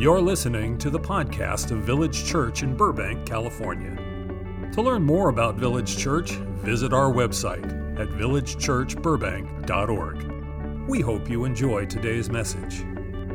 You're listening to the podcast of Village Church in Burbank, California. To learn more about Village Church, visit our website at villagechurchburbank.org. We hope you enjoy today's message.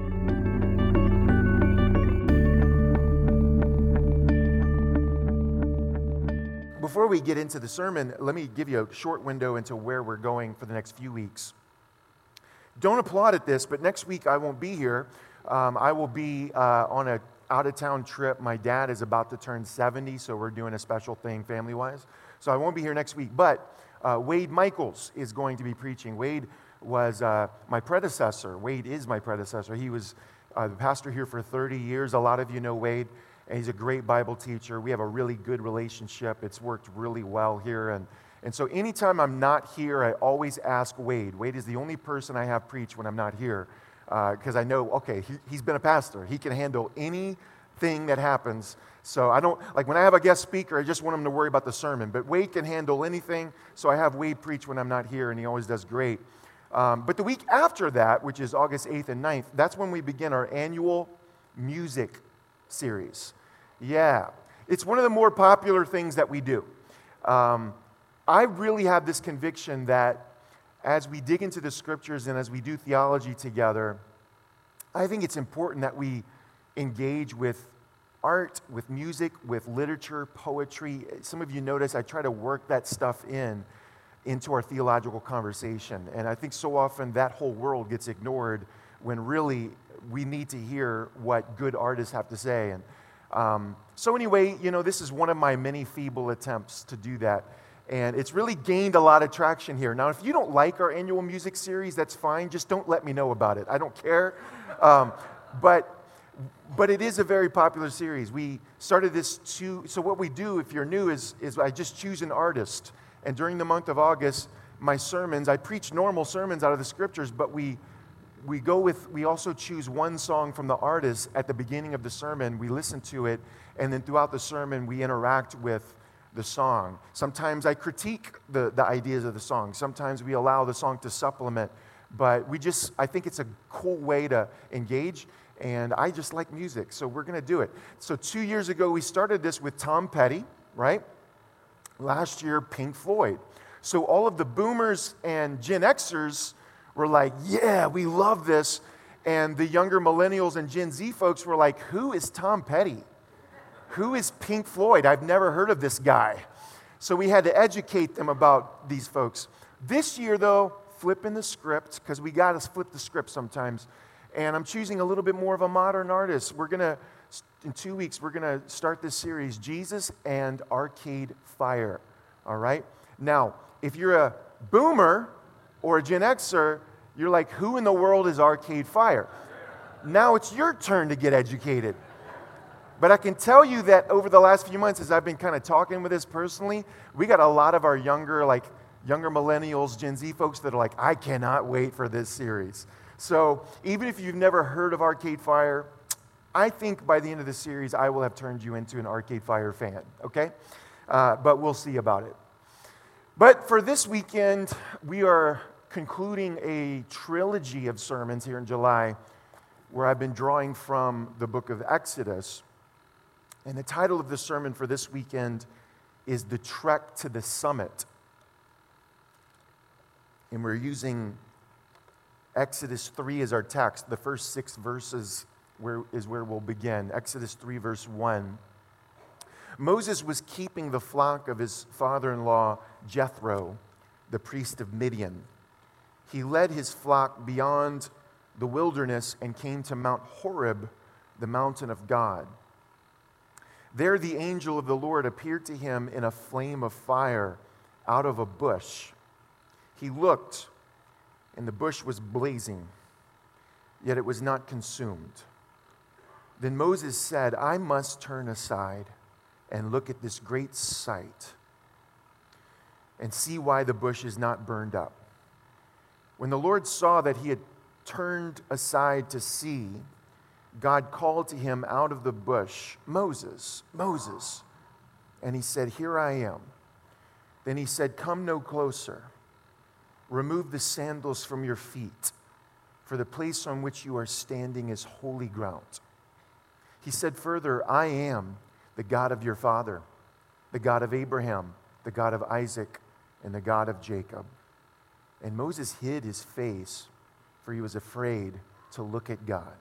Before we get into the sermon, let me give you a short window into where we're going for the next few weeks. Don't applaud at this, but next week I won't be here. I will be on an out-of-town trip. My dad is about to turn 70, so we're doing a special thing family-wise. So I won't be here next week, but Wade Michaels is going to be preaching. Wade was my predecessor. Wade is my predecessor. He was the pastor here for 30 years. A lot of you know Wade, and he's a great Bible teacher. We have a really good relationship. It's worked really well here, and so anytime I'm not here, I always ask Wade. Wade is the only person I have preach when I'm not here, because I know, okay, he's been a pastor. He can handle anything that happens. So I don't, like when I have a guest speaker, I just want him to worry about the sermon. But Wade can handle anything, so I have Wade preach when I'm not here, and he always does great. But the week after that, which is August 8th and 9th, that's when we begin our annual music series. Yeah, it's one of the more popular things that we do. I really have this conviction that as we dig into the scriptures and as we do theology together, I think it's important that we engage with art, with music, with literature, poetry. Some of you notice I try to work that stuff into our theological conversation. And I think so often that whole world gets ignored when really we need to hear what good artists have to say. And so anyway, this is one of my many feeble attempts to do that. And it's really gained a lot of traction here. Now, if you don't like our annual music series, that's fine. Just don't let me know about it. I don't care. But it is a very popular series. We started this so what we do, if you're new, is I just choose an artist. And during the month of August, my sermons, I preach normal sermons out of the scriptures, but we also choose one song from the artist at the beginning of the sermon. We listen to it, and then throughout the sermon, we interact with the song. Sometimes I critique the ideas of the song. Sometimes we allow the song to supplement. But I think it's a cool way to engage, and I just like music, so we're going to do it. So 2 years ago, we started this with Tom Petty, right? Last year, Pink Floyd. So all of the boomers and Gen Xers were like, yeah, we love this. And the younger millennials and Gen Z folks were like, who is Tom Petty? Who is Pink Floyd? I've never heard of this guy. So we had to educate them about these folks. This year, though, flipping the script, because we got to flip the script sometimes, and I'm choosing a little bit more of a modern artist. In 2 weeks, we're going to start this series, Jesus and Arcade Fire, all right? Now, if you're a boomer or a Gen Xer, you're like, who in the world is Arcade Fire? Now it's your turn to get educated. But I can tell you that over the last few months, as I've been kind of talking with this personally, we got a lot of our younger millennials, Gen Z folks that are like, I cannot wait for this series. So even if you've never heard of Arcade Fire, I think by the end of the series, I will have turned you into an Arcade Fire fan, okay? But we'll see about it. But for this weekend, we are concluding a trilogy of sermons here in July where I've been drawing from the book of Exodus. And the title of the sermon for this weekend is The Trek to the Summit. And we're using Exodus 3 as our text. The first 6 verses is where we'll begin. Exodus 3, verse 1. Moses was keeping the flock of his father-in-law, Jethro, the priest of Midian. He led his flock beyond the wilderness and came to Mount Horeb, the mountain of God. There the angel of the Lord appeared to him in a flame of fire out of a bush. He looked, and the bush was blazing, yet it was not consumed. Then Moses said, I must turn aside and look at this great sight and see why the bush is not burned up. When the Lord saw that he had turned aside to see, God called to him out of the bush, Moses, Moses. And he said, here I am. Then he said, come no closer. Remove the sandals from your feet, for the place on which you are standing is holy ground. He said further, I am the God of your father, the God of Abraham, the God of Isaac, and the God of Jacob. And Moses hid his face, for he was afraid to look at God.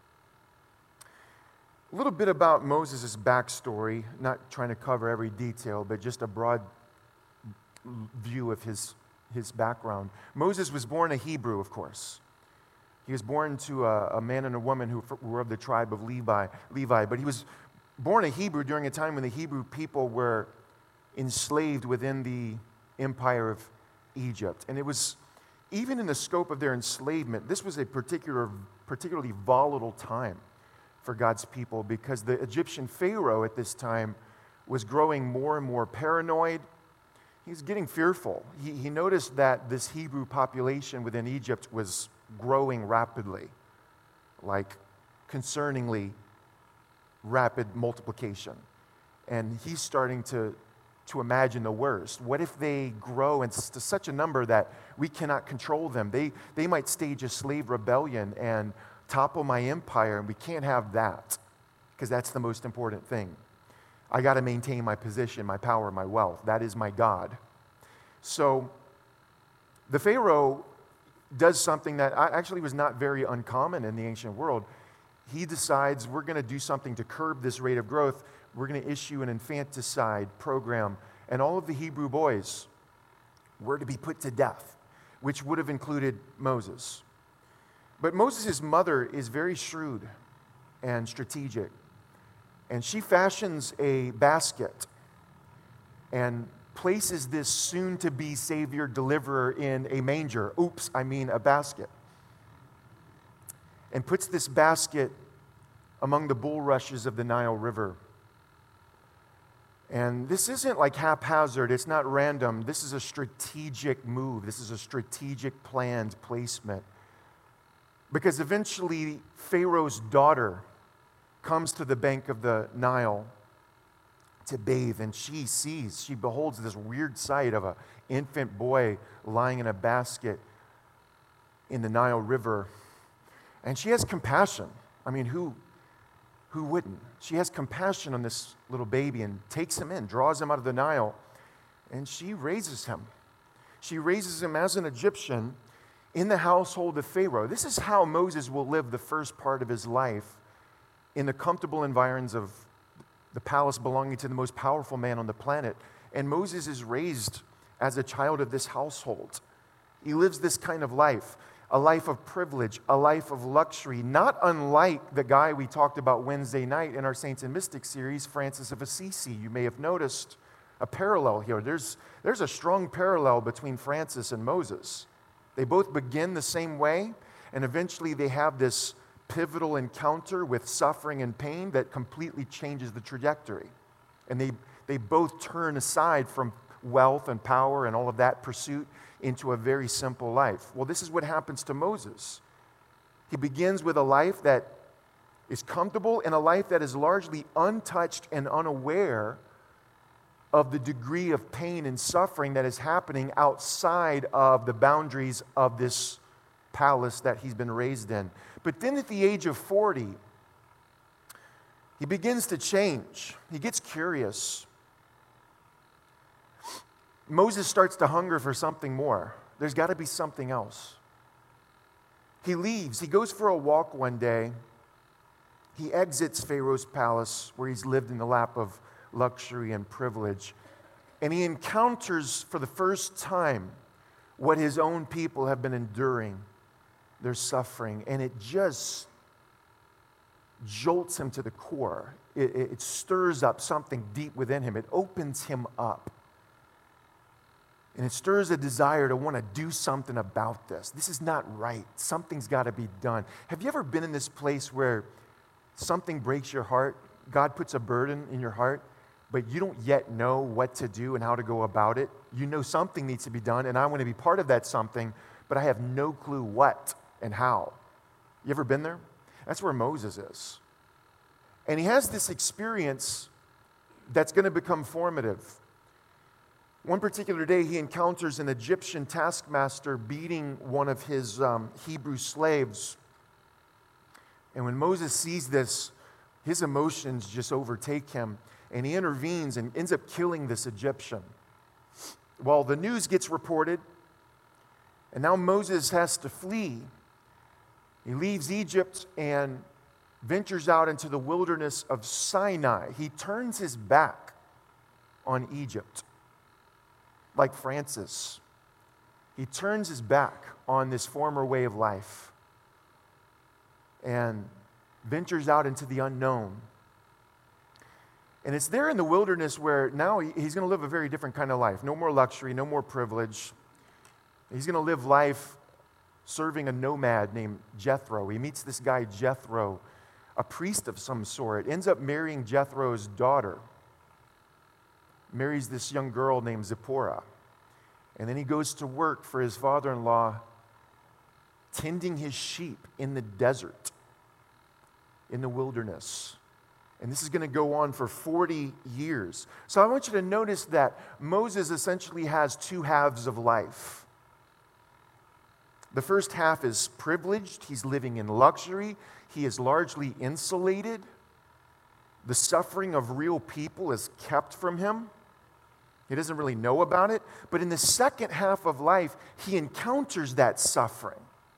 A little bit about Moses' backstory, not trying to cover every detail, but just a broad view of his background. Moses was born a Hebrew, of course. He was born to a man and a woman who were of the tribe of Levi, but he was born a Hebrew during a time when the Hebrew people were enslaved within the empire of Egypt. And it was, even in the scope of their enslavement, this was a particularly volatile time for God's people, because the Egyptian Pharaoh at this time was growing more and more paranoid. He's getting fearful. He noticed that this Hebrew population within Egypt was growing rapidly, like concerningly rapid multiplication. And he's starting to imagine the worst. What if they grow to such a number that we cannot control them? They might stage a slave rebellion and topple my empire, and we can't have that, because that's the most important thing. I got to maintain my position, my power, my wealth. That is my God. So the Pharaoh does something that actually was not very uncommon in the ancient world. He decides, we're going to do something to curb this rate of growth. We're going to issue an infanticide program, and all of the Hebrew boys were to be put to death, which would have included Moses. But Moses' mother is very shrewd and strategic, and she fashions a basket and places this soon-to-be Savior deliverer in a manger. A basket. And puts this basket among the bulrushes of the Nile River. And this isn't like haphazard, it's not random. This is a strategic move. This is a strategic planned placement. Because eventually, Pharaoh's daughter comes to the bank of the Nile to bathe, and she beholds this weird sight of an infant boy lying in a basket in the Nile River. And she has compassion. I mean, who wouldn't? She has compassion on this little baby and takes him in, draws him out of the Nile, and she raises him. She raises him as an Egyptian in the household of Pharaoh. This is how Moses will live the first part of his life, in the comfortable environs of the palace belonging to the most powerful man on the planet. And Moses is raised as a child of this household. He lives this kind of life, a life of privilege, a life of luxury, not unlike the guy we talked about Wednesday night in our Saints and Mystics series, Francis of Assisi. You may have noticed a parallel here. There's a strong parallel between Francis and Moses. They both begin the same way, and eventually they have this pivotal encounter with suffering and pain that completely changes the trajectory. And they both turn aside from wealth and power and all of that pursuit into a very simple life. Well, this is what happens to Moses. He begins with a life that is comfortable and a life that is largely untouched and unaware of the degree of pain and suffering that is happening outside of the boundaries of this palace that he's been raised in. But then at the age of 40, he begins to change. He gets curious. Moses starts to hunger for something more. There's got to be something else. He leaves. He goes for a walk one day. He exits Pharaoh's palace, where he's lived in the lap of luxury and privilege. And he encounters for the first time what his own people have been enduring, their suffering. And it just jolts him to the core. It stirs up something deep within him. It opens him up. And it stirs a desire to want to do something about this. This is not right. Something's got to be done. Have you ever been in this place where something breaks your heart? God puts a burden in your heart, but you don't yet know what to do and how to go about it. You know something needs to be done, and I want to be part of that something, but I have no clue what and how. You ever been there? That's where Moses is. And he has this experience that's going to become formative. One particular day, he encounters an Egyptian taskmaster beating one of his Hebrew slaves. And when Moses sees this, his emotions just overtake him, and he intervenes and ends up killing this Egyptian. Well, the news gets reported, and now Moses has to flee. He leaves Egypt and ventures out into the wilderness of Sinai. He turns his back on Egypt, like Francis. He turns his back on this former way of life and ventures out into the unknown. And it's there in the wilderness where now he's going to live a very different kind of life. No more luxury, no more privilege. He's going to live life serving a nomad named Jethro. He meets this guy Jethro, a priest of some sort, ends up marrying Jethro's daughter, marries this young girl named Zipporah. And then he goes to work for his father-in-law, tending his sheep in the desert, in the wilderness. And this is going to go on for 40 years. So I want you to notice that Moses essentially has two halves of life. The first half is privileged. He's living in luxury. He is largely insulated. The suffering of real people is kept from him. He doesn't really know about it. But in the second half of life, he encounters that suffering.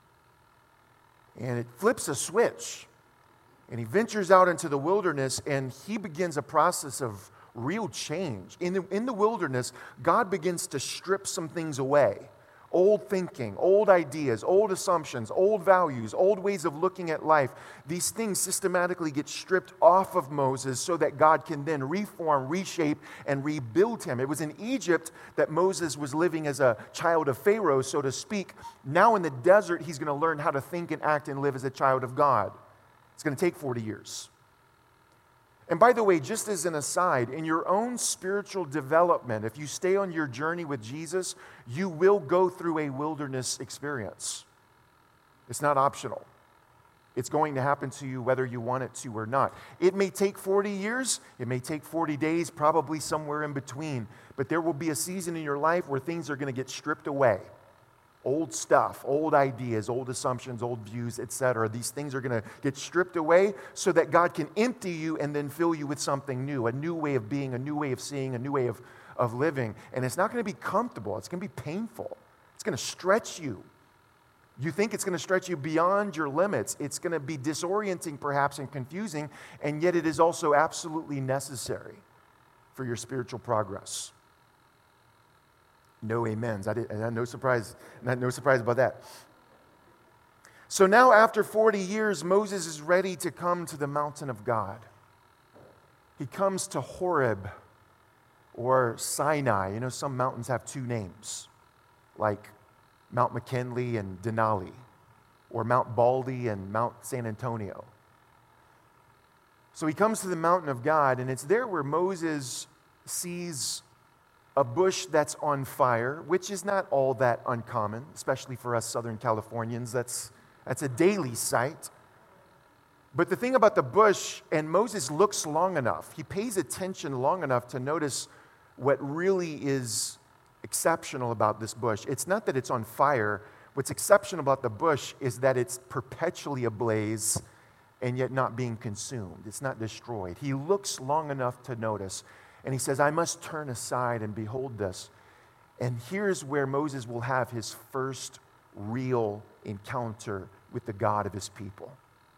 And it flips a switch. And he ventures out into the wilderness, and he begins a process of real change. In the wilderness, God begins to strip some things away. Old thinking, old ideas, old assumptions, old values, old ways of looking at life. These things systematically get stripped off of Moses so that God can then reform, reshape, and rebuild him. It was in Egypt that Moses was living as a child of Pharaoh, so to speak. Now in the desert, he's going to learn how to think and act and live as a child of God. It's going to take 40 years. And by the way, just as an aside, in your own spiritual development, if you stay on your journey with Jesus, you will go through a wilderness experience. It's not optional. It's going to happen to you whether you want it to or not. It may take 40 years. It may take 40 days, probably somewhere in between. But there will be a season in your life where things are going to get stripped away. Old stuff, old ideas, old assumptions, old views, etc. These things are going to get stripped away so that God can empty you and then fill you with something new, a new way of being, a new way of seeing, a new way of living. And it's not going to be comfortable. It's going to be painful. It's going to stretch you. You think it's going to stretch you beyond your limits. It's going to be disorienting perhaps and confusing, and yet it is also absolutely necessary for your spiritual progress. No amens. No surprise about that. So now after 40 years, Moses is ready to come to the mountain of God. He comes to Horeb or Sinai. You know, some mountains have two names, like Mount McKinley and Denali, or Mount Baldy and Mount San Antonio. So he comes to the mountain of God, and it's there where Moses sees a bush that's on fire, which is not all that uncommon, especially for us Southern Californians. That's a daily sight. But the thing about the bush, and Moses looks long enough, he pays attention long enough to notice what really is exceptional about this bush. It's not that it's on fire. What's exceptional about the bush is that it's perpetually ablaze and yet not being consumed. It's not destroyed. He looks long enough to notice. And he says, I must turn aside and behold this. And here's where Moses will have his first real encounter with the God of his people.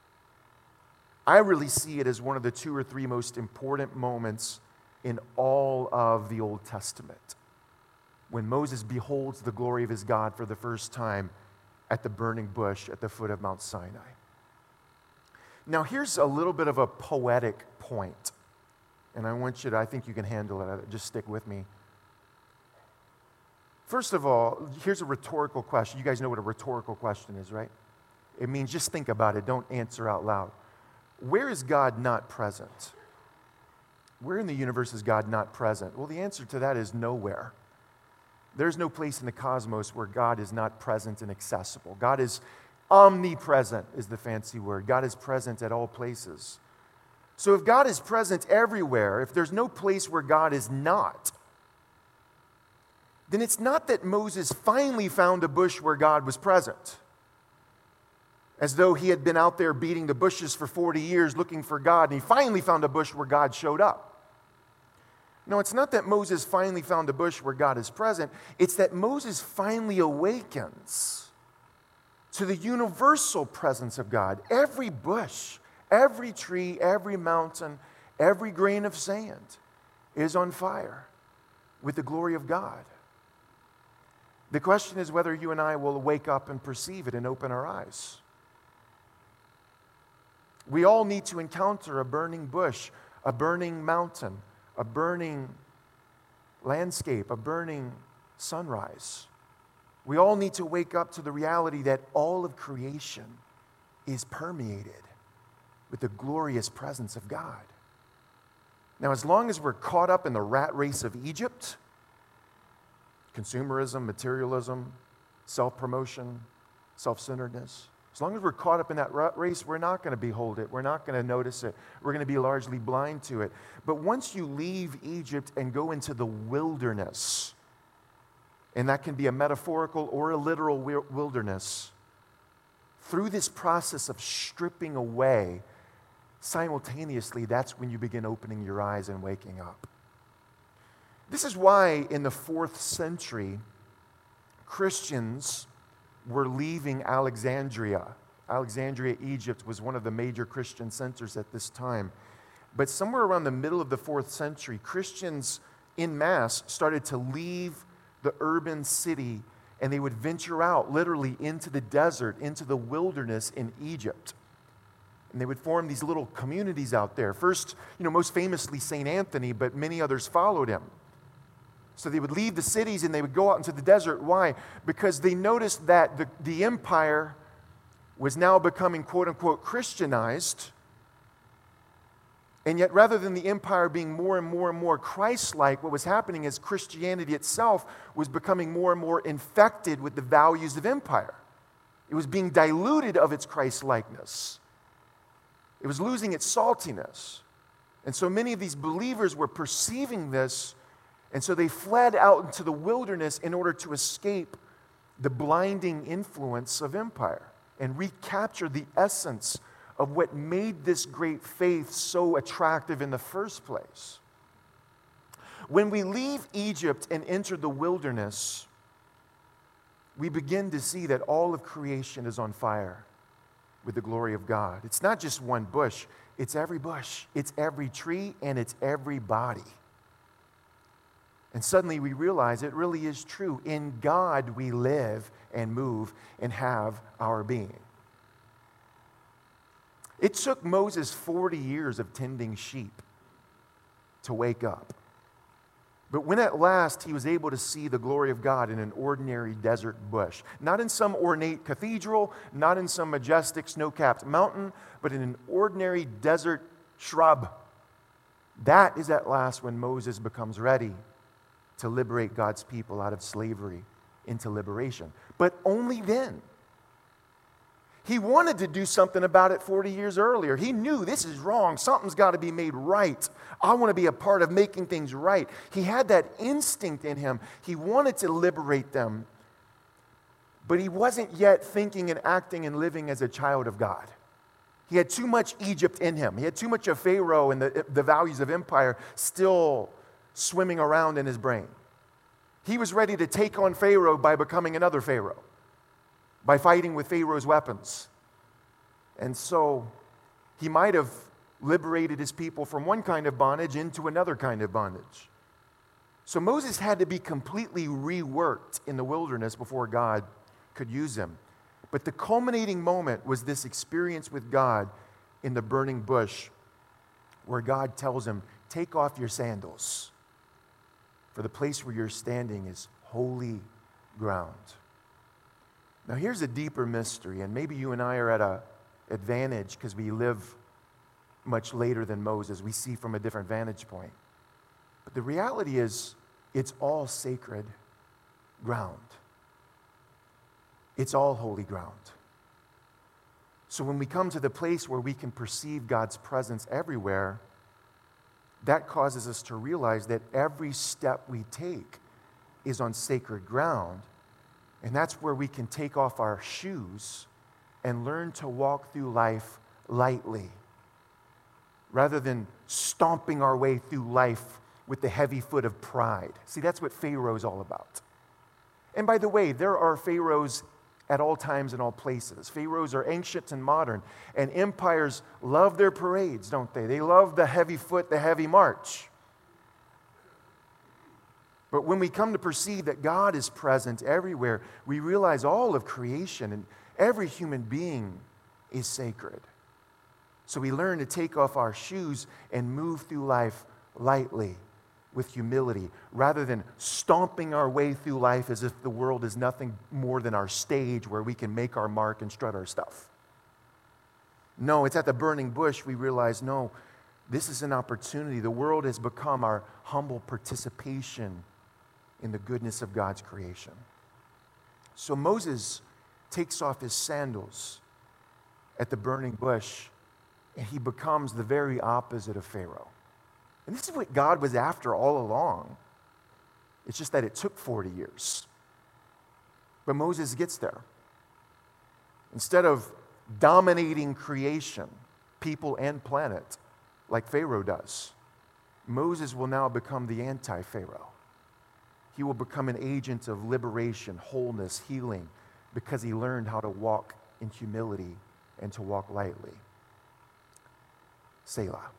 I really see it as one of the 2 or 3 most important moments in all of the Old Testament, when Moses beholds the glory of his God for the first time at the burning bush at the foot of Mount Sinai. Now, here's a little bit of a poetic point. And I think you can handle it. Just stick with me. First of all, here's a rhetorical question. You guys know what a rhetorical question is, right? It means just think about it. Don't answer out loud. Where is God not present? Where in the universe is God not present? Well, the answer to that is nowhere. There's no place in the cosmos where God is not present and accessible. God is omnipresent, is the fancy word. God is present at all places. So if God is present everywhere, if there's no place where God is not, then it's not that Moses finally found a bush where God was present. as though he had been out there beating the bushes for 40 years looking for God, and he finally found a bush where God showed up. No, it's not that Moses finally found a bush where God is present. It's that Moses finally awakens to the universal presence of God. Every bush, every tree, every mountain, every grain of sand is on fire with the glory of God. The question is whether you and I will wake up and perceive it and open our eyes. We all need to encounter a burning bush, a burning mountain, a burning landscape, a burning sunrise. We all need to wake up to the reality that all of creation is permeated with the glorious presence of God. Now, as long as we're caught up in the rat race of Egypt, consumerism, materialism, self-promotion, self-centeredness, as long as we're caught up in that rat race, we're not going to behold it. We're not going to notice it. We're going to be largely blind to it. But once you leave Egypt and go into the wilderness, and that can be a metaphorical or a literal wilderness, through this process of stripping away, simultaneously, that's when you begin opening your eyes and waking up. This is why in the 4th century, Christians were leaving Alexandria. Alexandria, Egypt, was one of the major Christian centers at this time. But somewhere around the middle of the 4th century, Christians en masse started to leave the urban city, and they would venture out literally into the desert, into the wilderness in Egypt. And they would form these little communities out there. First, most famously St. Anthony, but many others followed him. So they would leave the cities and they would go out into the desert. Why? Because they noticed that the empire was now becoming, quote unquote, Christianized. And yet, rather than the empire being more and more and more Christ-like, what was happening is Christianity itself was becoming more and more infected with the values of empire. It was being diluted of its Christ-likeness. It was losing its saltiness. And so many of these believers were perceiving this, and so they fled out into the wilderness in order to escape the blinding influence of empire and recapture the essence of what made this great faith so attractive in the first place. When we leave Egypt and enter the wilderness, we begin to see that all of creation is on fire with the glory of God. It's not just one bush, it's every tree, and it's every body. And suddenly we realize it really is true. In God we live and move and have our being. It took Moses 40 years of tending sheep to wake up. But when at last he was able to see the glory of God in an ordinary desert bush, not in some ornate cathedral, not in some majestic snow-capped mountain, but in an ordinary desert shrub, that is at last when Moses becomes ready to liberate God's people out of slavery into liberation. But only then. He wanted to do something about it 40 years earlier. He knew this is wrong. Something's got to be made right. I want to be a part of making things right. He had that instinct in him. He wanted to liberate them. But he wasn't yet thinking and acting and living as a child of God. He had too much Egypt in him. He had too much of Pharaoh and the values of empire still swimming around in his brain. He was ready to take on Pharaoh by becoming another Pharaoh, by fighting with Pharaoh's weapons. And so he might have liberated his people from one kind of bondage into another kind of bondage. So Moses had to be completely reworked in the wilderness before God could use him. But the culminating moment was this experience with God in the burning bush, where God tells him, "Take off your sandals, for the place where you're standing is holy ground." Now here's a deeper mystery, and maybe you and I are at an advantage because we live much later than Moses. We see from a different vantage point. But the reality is, it's all sacred ground. It's all holy ground. So when we come to the place where we can perceive God's presence everywhere, that causes us to realize that every step we take is on sacred ground, and that's where we can take off our shoes and learn to walk through life lightly, rather than stomping our way through life with the heavy foot of pride. See, that's what Pharaoh's all about. And by the way, there are pharaohs at all times and all places. Pharaohs are ancient and modern, and empires love their parades, don't they? They love the heavy foot, the heavy march. But when we come to perceive that God is present everywhere, we realize all of creation and every human being is sacred. So we learn to take off our shoes and move through life lightly, with humility, rather than stomping our way through life as if the world is nothing more than our stage where we can make our mark and strut our stuff. No, it's at the burning bush we realize, no, this is an opportunity. The world has become our humble participation in the goodness of God's creation. So Moses takes off his sandals at the burning bush, and he becomes the very opposite of Pharaoh. And this is what God was after all along. It's just that it took 40 years. But Moses gets there. Instead of dominating creation, people and planet, like Pharaoh does, Moses will now become the anti-Pharaoh. He will become an agent of liberation, wholeness, healing, because he learned how to walk in humility and to walk lightly. Selah.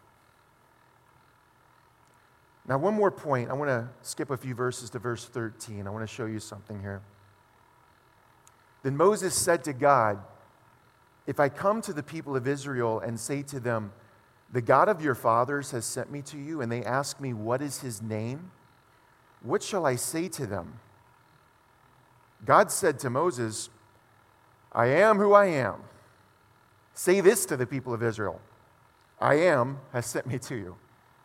Now, one more point. I want to skip a few verses to verse 13. I want to show you something here. Then Moses said to God, "If I come to the people of Israel and say to them, 'The God of your fathers has sent me to you,' and they ask me, 'What is his name?' what shall I say to them?" God said to Moses, "I am who I am. Say this to the people of Israel, 'I am has sent me to you.'"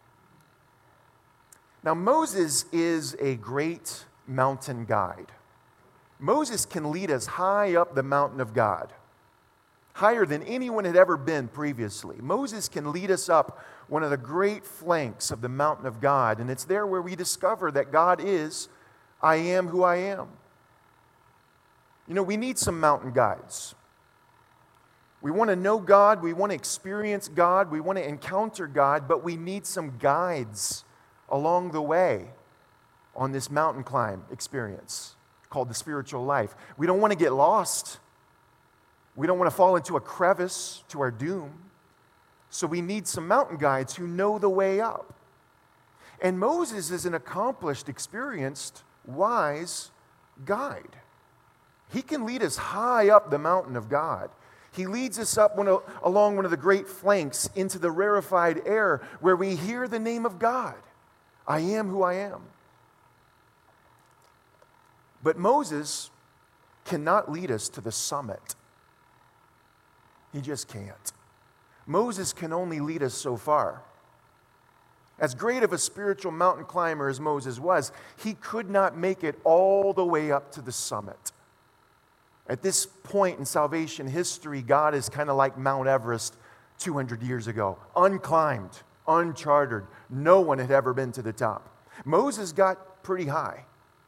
Now, Moses is a great mountain guide. Moses can lead us high up the mountain of God, higher than anyone had ever been previously. Moses can lead us up one of the great flanks of the mountain of God, and it's there where we discover that God is, "I am who I am." You know, we need some mountain guides. We want to know God, we want to experience God, we want to encounter God, but we need some guides along the way on this mountain climb experience called the spiritual life. We don't want to get lost. We don't want to fall into a crevice to our doom. So we need some mountain guides who know the way up. And Moses is an accomplished, experienced, wise guide. He can lead us high up the mountain of God. He leads us up along one of the great flanks into the rarefied air where we hear the name of God. "I am who I am." But Moses cannot lead us to the summit. He just can't. Moses can only lead us so far. As great of a spiritual mountain climber as Moses was, he could not make it all the way up to the summit. At this point in salvation history, God is kind of like Mount Everest 200 years ago, unclimbed, uncharted. No one had ever been to the top. Moses got pretty high,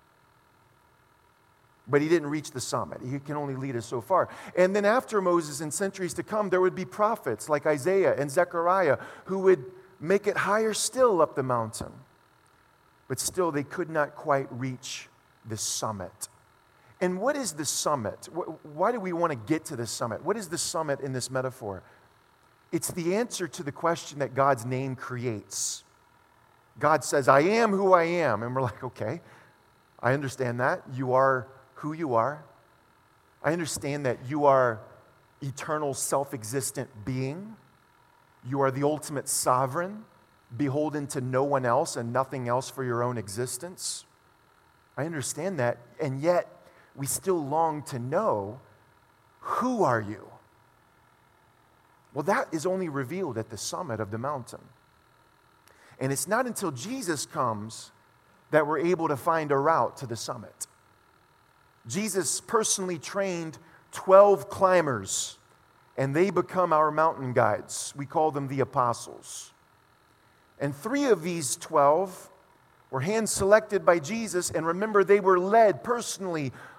but he didn't reach the summit. He can only lead us so far. And then after Moses, in centuries to come, there would be prophets like Isaiah and Zechariah who would make it higher still up the mountain. But still, they could not quite reach the summit. And what is the summit? Why do we want to get to the summit? What is the summit in this metaphor? It's the answer to the question that God's name creates. God says, "I am who I am." And we're like, okay, I understand that. You are who you are. I understand that you are eternal, self-existent being. You are the ultimate sovereign, beholden to no one else and nothing else for your own existence. I understand that, and yet we still long to know, who are you? Well, that is only revealed at the summit of the mountain. And it's not until Jesus comes that we're able to find a route to the summit. Jesus personally trained 12 climbers, and they become our mountain guides. We call them the apostles. And 3 of these 12 were hand-selected by Jesus, and remember, they were led personally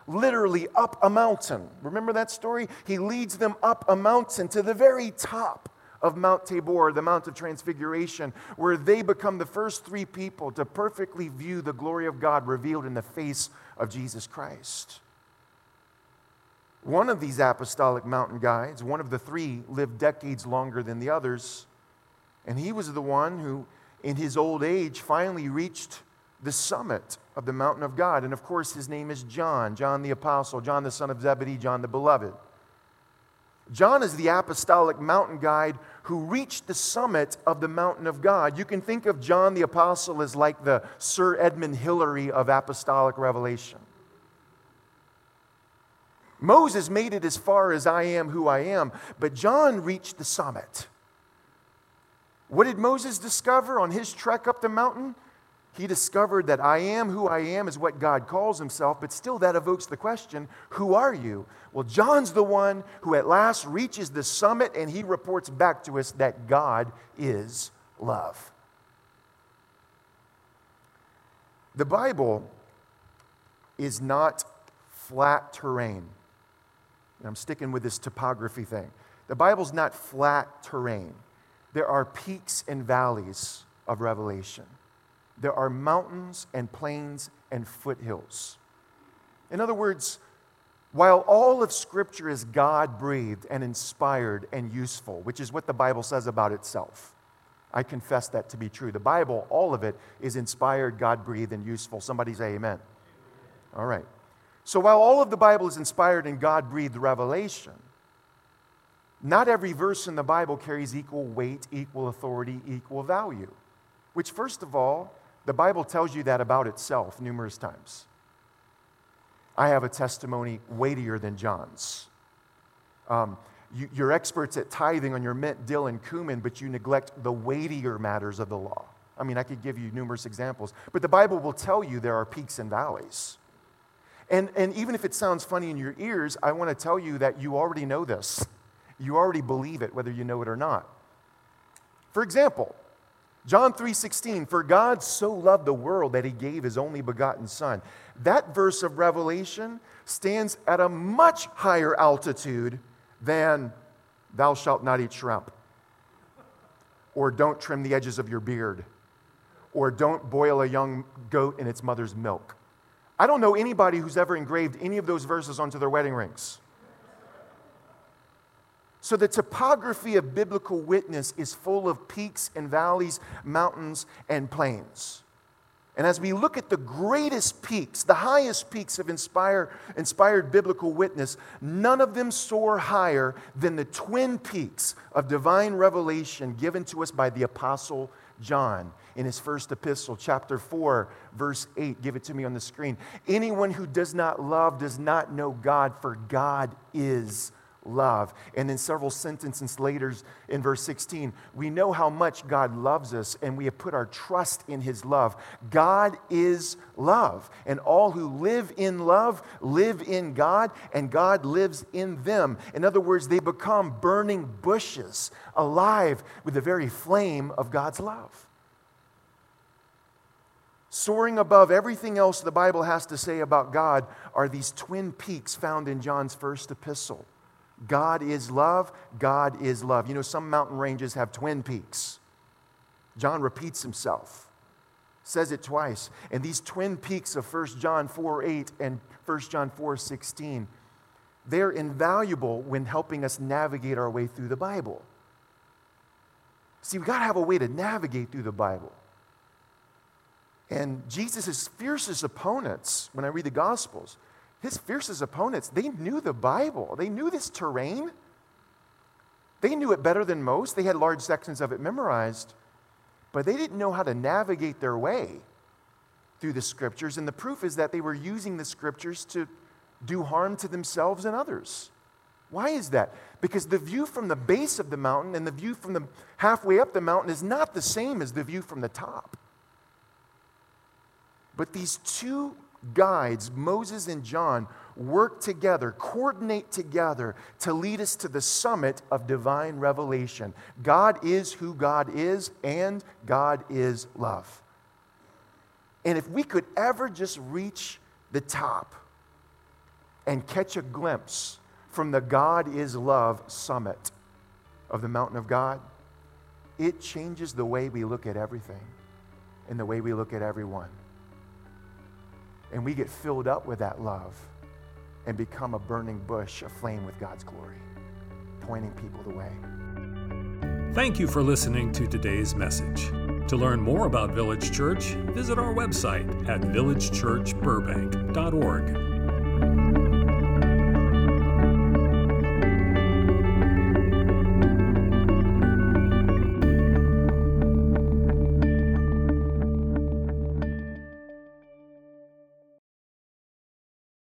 literally up a mountain. Remember that story? He leads them up a mountain to the very top of Mount Tabor, the Mount of Transfiguration, where they become the first 3 people to perfectly view the glory of God revealed in the face of Jesus Christ. One of these apostolic mountain guides, one of the 3, lived decades longer than the others, and he was the one who, in his old age, finally reached the summit of the mountain of God. And of course, his name is John, John the Apostle, John the son of Zebedee, John the Beloved. John is the apostolic mountain guide who reached the summit of the mountain of God. You can think of John the Apostle as like the Sir Edmund Hillary of apostolic revelation. Moses made it as far as I am who I am, but John reached the summit. What did Moses discover on his trek up the mountain? He discovered that I am who I am is what God calls himself, but still that evokes the question, who are you? Well, John's the one who at last reaches the summit, and he reports back to us that God is love. The Bible is not flat terrain. And I'm sticking with this topography thing. The Bible's not flat terrain. There are peaks and valleys of revelation. There are mountains and plains and foothills. In other words, while all of Scripture is God-breathed and inspired and useful, which is what the Bible says about itself, I confess that to be true. The Bible, all of it, is inspired, God-breathed, and useful. Somebody say amen. All right. So while all of the Bible is inspired and God-breathed revelation, not every verse in the Bible carries equal weight, equal authority, equal value. Which, first of all, the Bible tells you that about itself numerous times. I have a testimony weightier than John's. You're experts at tithing on your mint, dill, and cumin, but you neglect the weightier matters of the law. I mean, I could give you numerous examples, but the Bible will tell you there are peaks and valleys. And even if it sounds funny in your ears, I want to tell you that you already know this. You already believe it, whether you know it or not. For example, John 3:16, for God so loved the world that he gave his only begotten Son. That verse of Revelation stands at a much higher altitude than thou shalt not eat shrimp, or don't trim the edges of your beard, or don't boil a young goat in its mother's milk. I don't know anybody who's ever engraved any of those verses onto their wedding rings. So the topography of biblical witness is full of peaks and valleys, mountains and plains. And as we look at the greatest peaks, the highest peaks of inspired biblical witness, none of them soar higher than the twin peaks of divine revelation given to us by the Apostle John in his first epistle, chapter 4, verse 8. Give it to me on the screen. Anyone who does not love does not know God, for God is love. And then several sentences later in verse 16, we know how much God loves us and we have put our trust in his love. God is love, and all who live in love live in God, and God lives in them. In other words, they become burning bushes, alive with the very flame of God's love. Soaring above everything else the Bible has to say about God are these twin peaks found in John's first epistle. God is love, God is love. You know, some mountain ranges have twin peaks. John repeats himself, says it twice. And these twin peaks of 1 John 4:8 and 1 John 4:16, they're invaluable when helping us navigate our way through the Bible. See, we've got to have a way to navigate through the Bible. And Jesus' fiercest opponents, when I read the Gospels, his fiercest opponents, they knew the Bible. They knew this terrain. They knew it better than most. They had large sections of it memorized. But they didn't know how to navigate their way through the Scriptures. And the proof is that they were using the Scriptures to do harm to themselves and others. Why is that? Because the view from the base of the mountain and the view from the halfway up the mountain is not the same as the view from the top. But these two guides, Moses and John, work together, coordinate together to lead us to the summit of divine revelation. God is who God is, and God is love. And if we could ever just reach the top, and catch a glimpse from the God is Love summit of the Mountain of God, it changes the way we look at everything and the way we look at everyone. And we get filled up with that love and become a burning bush aflame with God's glory, pointing people the way. Thank you for listening to today's message. To learn more about Village Church, visit our website at villagechurchburbank.org.